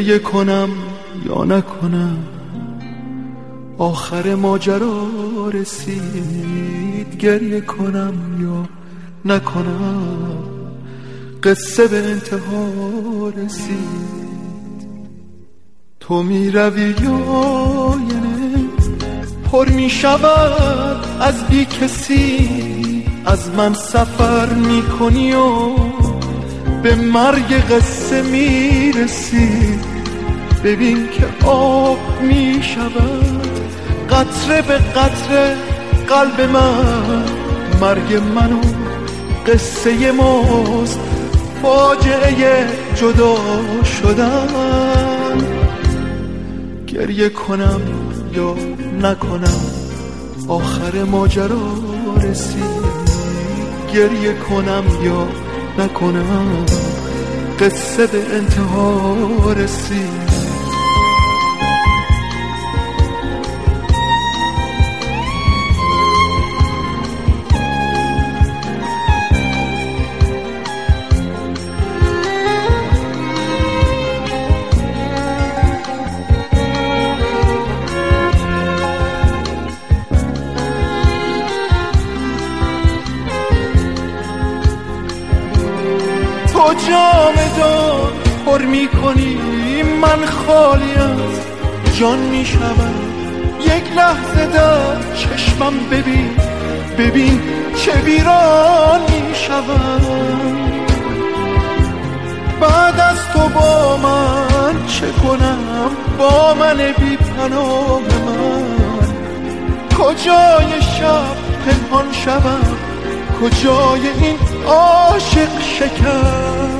گریه کنم یا نکنم، آخر ماجرا رسید. گریه کنم یا نکنم، قصه به انتها رسید. تو می روی یا نه پر می شود از بی کسی، از من سفر می کنی و به مرگ قصه می رسی. ببین که آب می شود قطره به قطره قلب من، مرگ منو قصه ماست، فاجعه جدا شدن. گریه کنم یا نکنم، آخر ماجرا رسید. گریه کنم یا نکنم، قصه به انتها رسید. تو جامدان پر می کنی، من خالی از جان می شدم. یک لحظه در چشمم ببین، ببین چه ویران می شدم. بعد از تو با من چه کنم، با من بی پناه من. کجای شب پنهان شدم، کجای این عاشق شکر.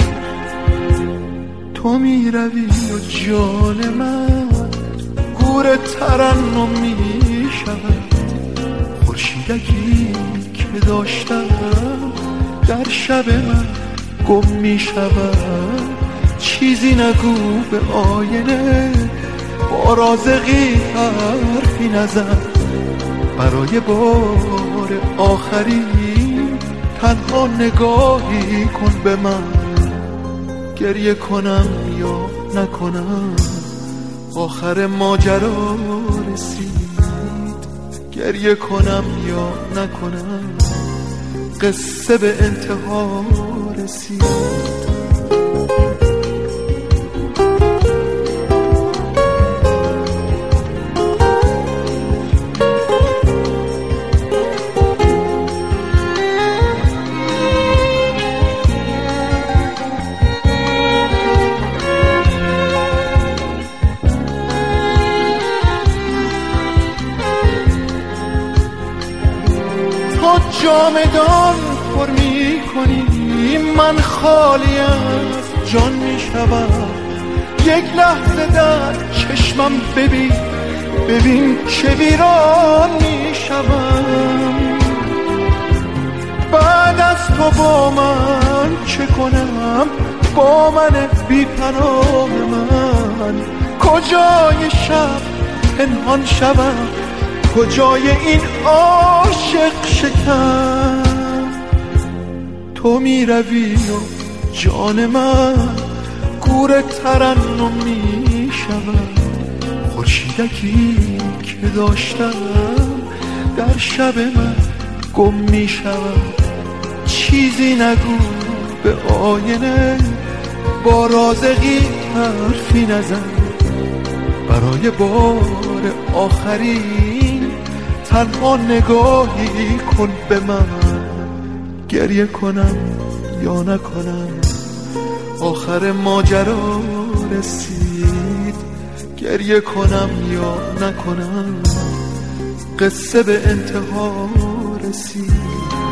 تو می روی و جان من گور ترنم می شود. خورشیدکی که داشتم در شب من گم می شود. چیزی نگو به آینه، با رازقی حرفی نزن. برای بار آخری تنها نگاهی کن به من. گریه کنم یا نکنم، آخر ماجرا رسید. گریه کنم یا نکنم، قصه به انتها رسید. جامدان پر می کنی، من خالی از جان می شدم. یک لحظه در چشمم ببین، ببین چه ویران می شدم. بعد از تو با من چه کنم، با من بی پناه من. کجای شب پنهان شدم، کجای این عاشق شکن. تو می روی و جان من گور ترنم می شود. خورشیدکی که داشتم در شب من گم می شود. چیزی نگو به آینه، با رازقی حرفی نزن. برای بار آخری تنها نگاهی کن به من. گریه کنم یا نکنم، آخر ماجرا رسید. گریه کنم یا نکنم، قصه به انتها رسید.